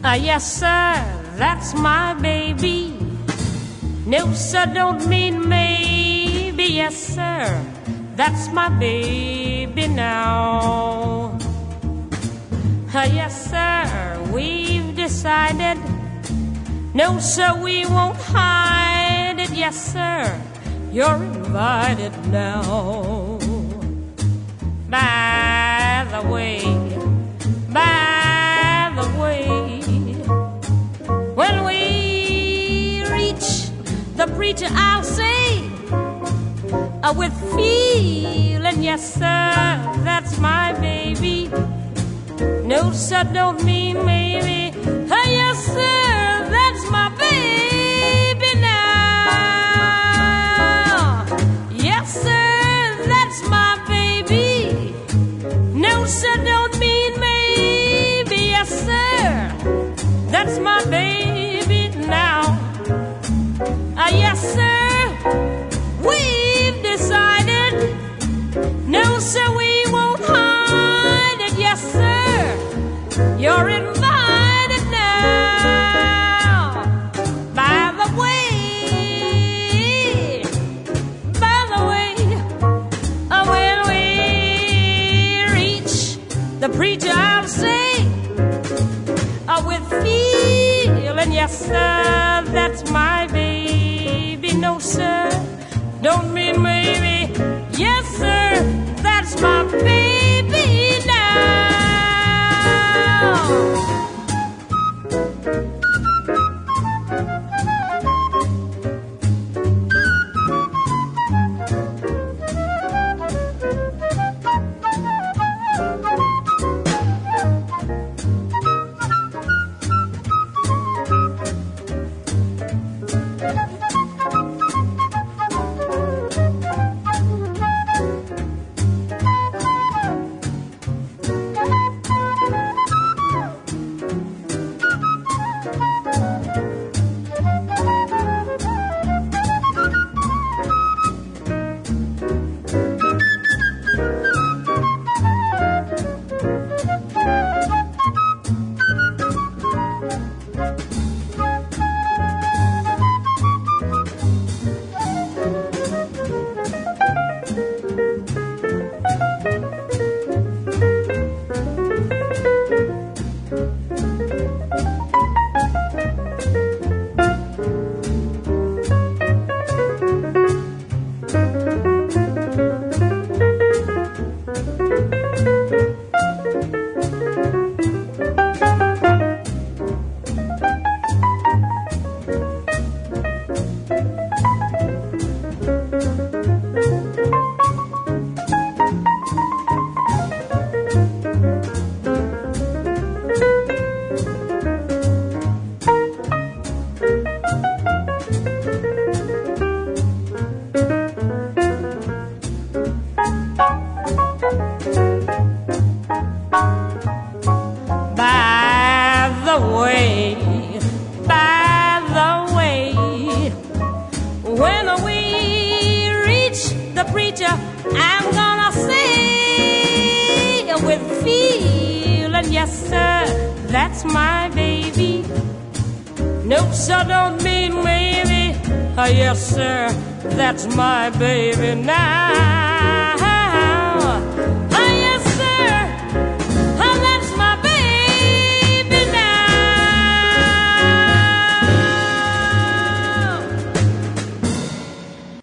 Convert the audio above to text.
Yes, sir, that's my baby. No, sir, don't mean maybe. Yes, sir, that's my baby now. Yes, sir, we've decided. No, sir, we won't hide it. Yes, sir, you're invited now. By the way, when we reach the preacher, I'll say, with feeling, yes, sir, that's my baby. No, sir, don't mean maybe. Yes, sir, that's my baby now. Yes, sir, that's my baby. No, sir, don't mean maybe. Yes, sir, that's my baby now. Yes, sir, we've decided. No, sir, we won't hide it. Yes, sir, you're invited now. By the way, when we reach the preacher, I'll say, with feeling, yes, sir, that's my baby. No, sir, don't mean maybe. Yes, sir, that's my baby now. When we reach the preacher, I'm gonna say with feeling, yes, sir, that's my baby. No, sir, don't mean maybe. Yes, sir, that's my baby now.